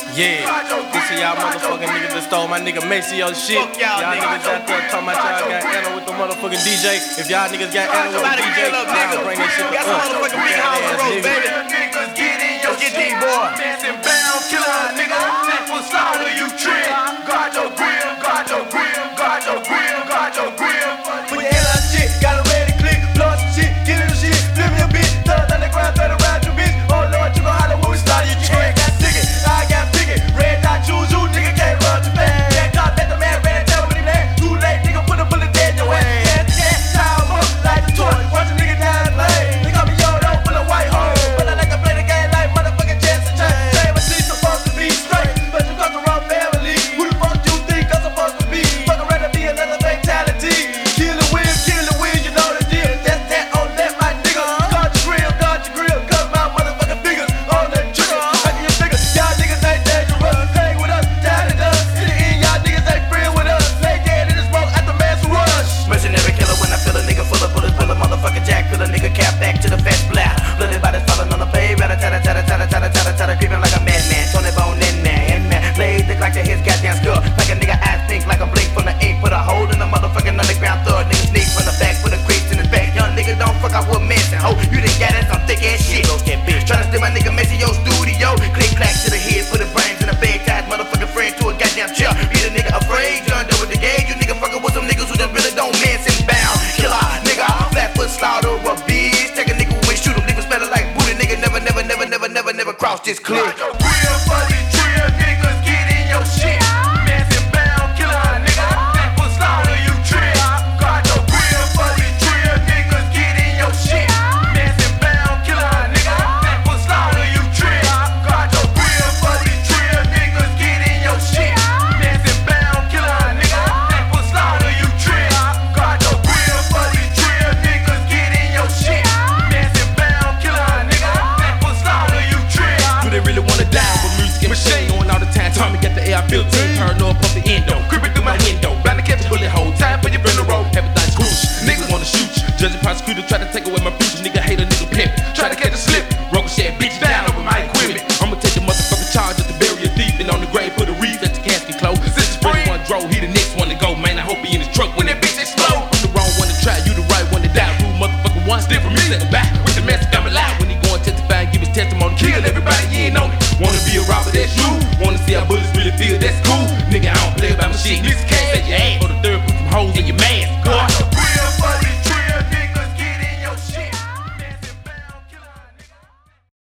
Yeah, this is y'all motherfucking niggas that stole my nigga Maceo shit. Y'all niggas out there talking about y'all got anna with the motherfucking DJ. If y'all niggas got anna with the DJ, y'all bring that shit to us. Got some motherfucking big house road, baby. Niggas get in your shit, boy. Dancing bound, killer nigga. That was slaughter, you trip. Guard your grill, guard your grill, guard your grill, guard your grill. Put your head on shit, got a ready click, blow some shit, get in the shit, flip your bitch, throw it on the ground, throw it around your bitch. Oh Lord, you gon' holler when we start your trick. Got ticket, I got picket, red dot choose you, nigga can't run too fast. That car, let the man ran, tell me that. Too late, nigga, put a bullet dead in your ass. Time up like the toy, watch a nigga down the lane. They got me yo, don't full of white hole. But I like to play the game like motherfucking Jesse James. Say my shit supposed to be straight, but you got the wrong family. Who the fuck you think I'm supposed to be? Fuck around and be another fatality. Kill the wheel, you know the deal. That's that on that, my nigga. Guard your grill, cause my motherfucking fingers on the trigger. Making your fingers, y'all niggas ain't dangerous. Hang with us, down and us. In the end, y'all niggas ain't friend with us. Lay dead in this smoke at the man's rush. Mercenary killer when I feel a nigga full of bullets, pull a motherfucking jack, fill a nigga cap back to the fast blast. Blooded bodies falling on the pave, tada, creeping like a madman. Tony Bone in there, blade look like his goddamn skull. Like a nigga eye think like a blink from the ink. Put a hole in the motherfucking underground thug. Nigga sneak from the back, put a crease in his back. Young nigga don't fuck out with mess and hoe. You done got some thick ass shit. Tryna steal my nigga Maceo studio. Click clack to the head, put his brains in a bag, tied motherfucking friend to a goddamn chair. Be the nigga afraid, John Doe with the gauge. You nigga fucking with some niggas who just really don't mess and bound. Killer, nigga, flat foot slaughter a bitch. Take a nigga with shoot him, leave him smelling like booty. Nigga never cross this cliff. Real funny drill, niggas get in your shit. Massive bound, killer, nigga. That foot slaughter, you trip. Got your real funny drill, niggas get in your shit. Massive bound, killer, nigga. That foot slaughter, you trip. Got your real funny drill, niggas get in your shit. Massive bound, killer, nigga. That foot slaughter, you trip. Got your real funny drill, niggas get in your shit. Massive bound, killer, nigga. That foot slaughter, you trip. Do they really wanna die with music and machine going all the time? Time to get the AR-15, turn up the endo, creeping through my window, blind to catch a bullet hole. Time for your funeral, everything's swoosh. Niggas wanna shoot you, judge and prosecutor try to take away my future. Nigga hate a nigga pimp, try to catch a slip. Ricochet bitch down over my equipment. I'ma take the motherfucking charge just to bury a thief, and on the grave put a wreath at the casket close. Since the first one drove, he the next one to go. Man, I hope he in his truck when that bitch explode. I'm the wrong one to try, you the right one to die. Rude motherfucker one, still from me, let him back. With the message I'm alive when he go and testify and give his testimony. Kill everybody, you ain't on it. Wanna be a robber, that's you. Wanna see how bullets really feel, that's cool. Nigga, I don't play about my shit. This case